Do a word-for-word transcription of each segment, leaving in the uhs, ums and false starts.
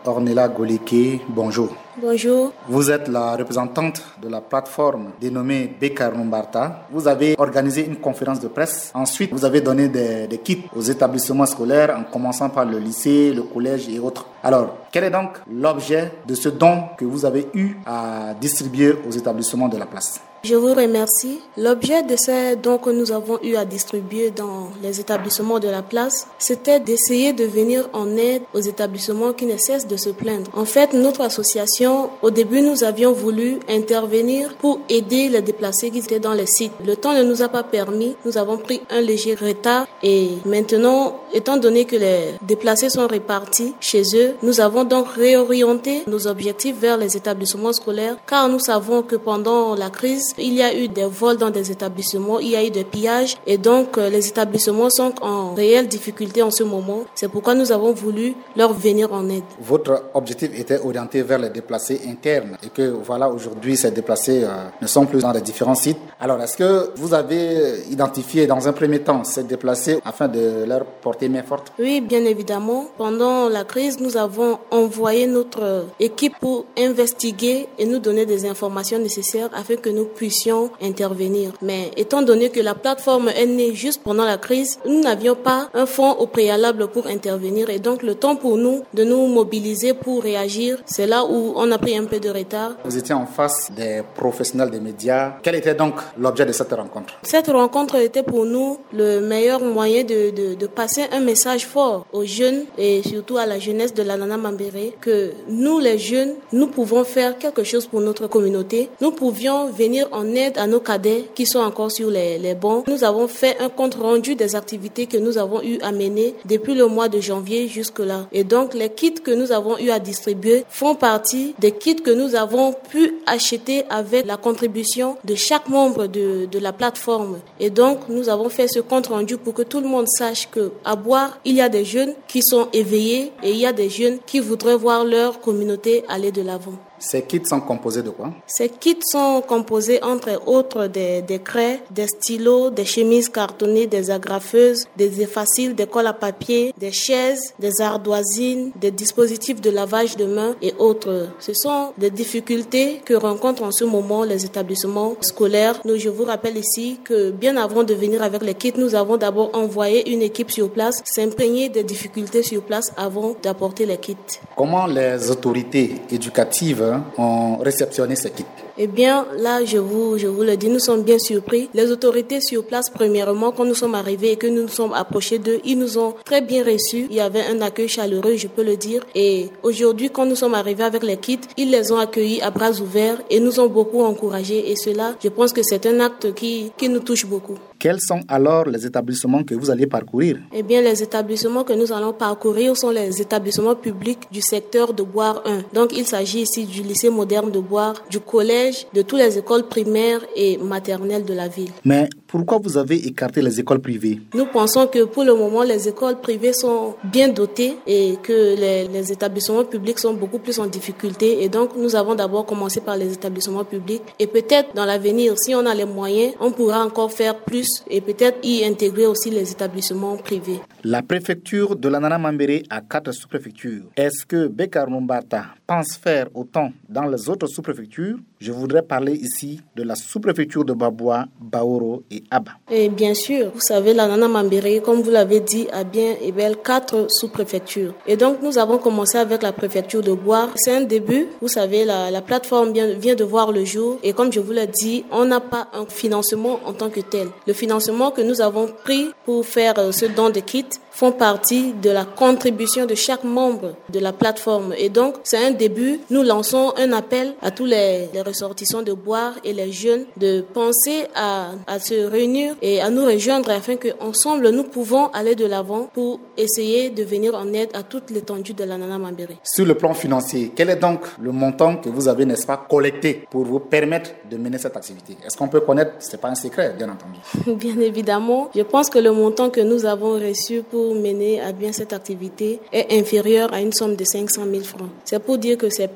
Ornella Goleke, bonjour. Bonjour. Vous êtes la représentante de la plateforme dénommée Bekar Numbarta. Vous avez organisé une conférence de presse. Ensuite, vous avez donné des, des kits aux établissements scolaires en commençant par le lycée, le collège et autres. Alors, quel est donc l'objet de ce don que vous avez eu à distribuer aux établissements de la place ? Je vous remercie. L'objet de ces dons que nous avons eu à distribuer dans les établissements de la place, c'était d'essayer de venir en aide aux établissements qui ne cessent de se plaindre. En fait, notre association, au début, nous avions voulu intervenir pour aider les déplacés qui étaient dans les sites. Le temps ne nous a pas permis. Nous avons pris un léger retard et maintenant, étant donné que les déplacés sont répartis chez eux, nous avons donc réorienté nos objectifs vers les établissements scolaires car nous savons que pendant la crise, il y a eu des vols dans des établissements, il y a eu des pillages et donc euh, les établissements sont en réelle difficulté en ce moment. C'est pourquoi nous avons voulu leur venir en aide. Votre objectif était orienté vers les déplacés internes et que voilà, aujourd'hui ces déplacés euh, ne sont plus dans les différents sites. Alors est-ce que vous avez identifié dans un premier temps ces déplacés afin de leur porter main forte? Oui, bien évidemment. Pendant la crise, nous avons envoyé notre équipe pour investiguer et nous donner des informations nécessaires afin que nous puissions intervenir. Mais étant donné que la plateforme est née juste pendant la crise, nous n'avions pas un fonds au préalable pour intervenir et donc le temps pour nous de nous mobiliser pour réagir, c'est là où on a pris un peu de retard. Vous étiez en face des professionnels des médias. Quel était donc l'objet de cette rencontre? Cette rencontre était pour nous le meilleur moyen de, de, de passer un message fort aux jeunes et surtout à la jeunesse de l'Anana Mambéré que nous les jeunes, nous pouvons faire quelque chose pour notre communauté. Nous pouvions venir en aide à nos cadets qui sont encore sur les, les bancs. Nous avons fait un compte rendu des activités que nous avons eu à mener depuis le mois de janvier jusque-là. Et donc, les kits que nous avons eu à distribuer font partie des kits que nous avons pu acheter avec la contribution de chaque membre de, de la plateforme. Et donc, nous avons fait ce compte rendu pour que tout le monde sache que à Boire, il y a des jeunes qui sont éveillés et il y a des jeunes qui voudraient voir leur communauté aller de l'avant. Ces kits sont composés de quoi? Ces kits sont composés entre autres des, des craies, des stylos, des chemises cartonnées, des agrafeuses, des effaciles, des colles à papier, des chaises, des ardoisines, des dispositifs de lavage de mains et autres. Ce sont des difficultés que rencontrent en ce moment les établissements scolaires. Nous, je vous rappelle ici que bien avant de venir avec les kits, nous avons d'abord envoyé une équipe sur place, s'imprégner des difficultés sur place avant d'apporter les kits. Comment les autorités éducatives ont réceptionné ces kits? Eh bien, là, je vous, je vous le dis, nous sommes bien surpris. Les autorités sur place, premièrement, quand nous sommes arrivés et que nous nous sommes approchés d'eux, ils nous ont très bien reçus. Il y avait un accueil chaleureux, je peux le dire. Et aujourd'hui, quand nous sommes arrivés avec les kits, ils les ont accueillis à bras ouverts et nous ont beaucoup encouragés. Et cela, je pense que c'est un acte qui, qui nous touche beaucoup. Quels sont alors les établissements que vous allez parcourir? Eh bien, les établissements que nous allons parcourir sont les établissements publics du secteur de Boire un. Donc, il s'agit ici du lycée moderne de Boire, du collège, de toutes les écoles primaires et maternelles de la ville. Mais pourquoi vous avez écarté les écoles privées? Nous pensons que pour le moment, les écoles privées sont bien dotées et que les, les établissements publics sont beaucoup plus en difficulté. Et donc, nous avons d'abord commencé par les établissements publics. Et peut-être dans l'avenir, si on a les moyens, on pourra encore faire plus et peut-être y intégrer aussi les établissements privés. La préfecture de l'Anana Mambéré a quatre sous-préfectures. Est-ce que Bekar Numbarta pense faire autant dans les autres sous-préfectures? Je voudrais parler ici de la sous-préfecture de Baboua, Baoro et Aba. Et bien sûr, vous savez, l'Anana Mambéré, comme vous l'avez dit, a bien et belle quatre sous-préfectures. Et donc, nous avons commencé avec la préfecture de Boire. C'est un début. Vous savez, la, la plateforme vient, vient de voir le jour. Et comme je vous l'ai dit, on n'a pas un financement en tant que tel. Le financement que nous avons pris pour faire ce don de kits font partie de la contribution de chaque membre de la plateforme. Et donc, c'est un début. Nous lançons un appel à tous les, les ressortissants de Boire et les jeunes de penser à, à se réunir et à nous rejoindre afin qu'ensemble, nous pouvons aller de l'avant pour essayer de venir en aide à toute l'étendue de l'Anana Mambéré. Sur le plan financier, quel est donc le montant que vous avez, n'est-ce pas, collecté pour vous permettre de mener cette activité? Est-ce qu'on peut connaître? Ce n'est pas un secret, bien entendu. Bien évidemment. Je pense que le montant que nous avons reçu pour mener à bien cette activité est inférieur à une somme de cinq cent mille francs. C'est pour dire que c'est peu.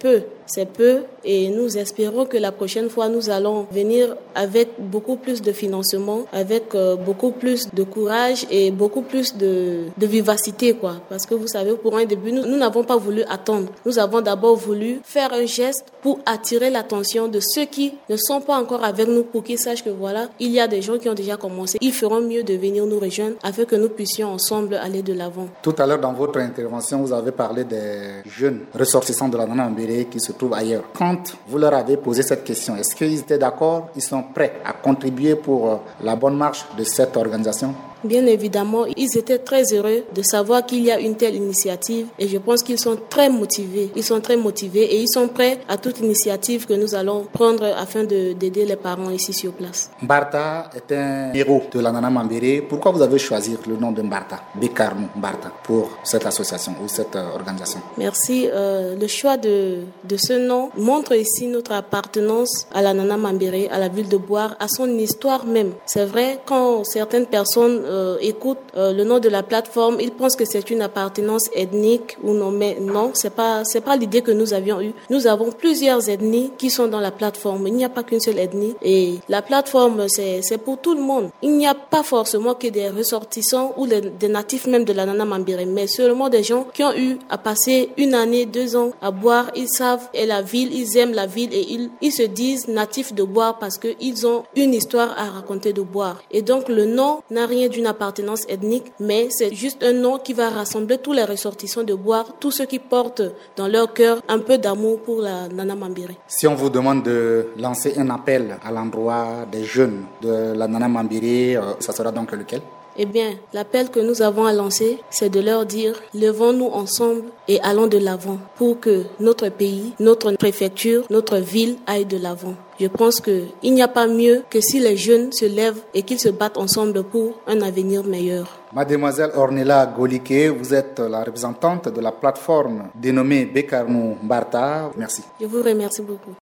c'est peu et nous espérons que la prochaine fois, nous allons venir avec beaucoup plus de financement, avec euh, beaucoup plus de courage et beaucoup plus de, de vivacité, quoi. Parce que vous savez, pour un début, nous, nous n'avons pas voulu attendre. Nous avons d'abord voulu faire un geste pour attirer l'attention de ceux qui ne sont pas encore avec nous, pour qu'ils sachent que voilà, il y a des gens qui ont déjà commencé. Ils feront mieux de venir nous rejoindre afin que nous puissions ensemble aller de l'avant. Tout à l'heure, dans votre intervention, vous avez parlé des jeunes ressortissants de la Nana Mambéré qui se trouvent ailleurs. Quand vous leur avez posé cette question, est-ce qu'ils étaient d'accord, ils sont prêts à contribuer pour la bonne marche de cette organisation? Bien évidemment, ils étaient très heureux de savoir qu'il y a une telle initiative et je pense qu'ils sont très motivés. Ils sont très motivés et ils sont prêts à toute initiative que nous allons prendre afin de, d'aider les parents ici sur place. Mbarta est un héros de la Nana Mambéré. Pourquoi vous avez choisi le nom de Mbarta, Bekarnou Mbarta, pour cette association ou cette organisation? Merci. Euh, le choix de, de ce nom montre ici notre appartenance à la Nana Mambéré, à la ville de Boar, à son histoire même. C'est vrai, quand certaines personnes Euh, écoute euh, le nom de la plateforme, ils pensent que c'est une appartenance ethnique ou non, mais non, c'est pas c'est pas l'idée que nous avions eue. Nous avons plusieurs ethnies qui sont dans la plateforme. Il n'y a pas qu'une seule ethnie et la plateforme c'est c'est pour tout le monde. Il n'y a pas forcément que des ressortissants ou les, des natifs même de la Nana Mambéré, mais seulement des gens qui ont eu à passer une année, deux ans à Boar. Ils savent et la ville, ils aiment la ville et ils ils se disent natifs de Boar parce que ils ont une histoire à raconter de Boar. Et donc le nom n'a rien d'une appartenance ethnique, mais c'est juste un nom qui va rassembler tous les ressortissants de Boar, tous ceux qui portent dans leur cœur un peu d'amour pour la Nana Mambéré. Si on vous demande de lancer un appel à l'endroit des jeunes de la Nana Mambéré, ça sera donc lequel? Eh bien, l'appel que nous avons à lancer, c'est de leur dire « Levons-nous ensemble et allons de l'avant pour que notre pays, notre préfecture, notre ville aille de l'avant. » Je pense qu'il n'y a pas mieux que si les jeunes se lèvent et qu'ils se battent ensemble pour un avenir meilleur. Mademoiselle Ornella Golike, vous êtes la représentante de la plateforme dénommée Bekarnou Mbarta. Merci. Je vous remercie beaucoup.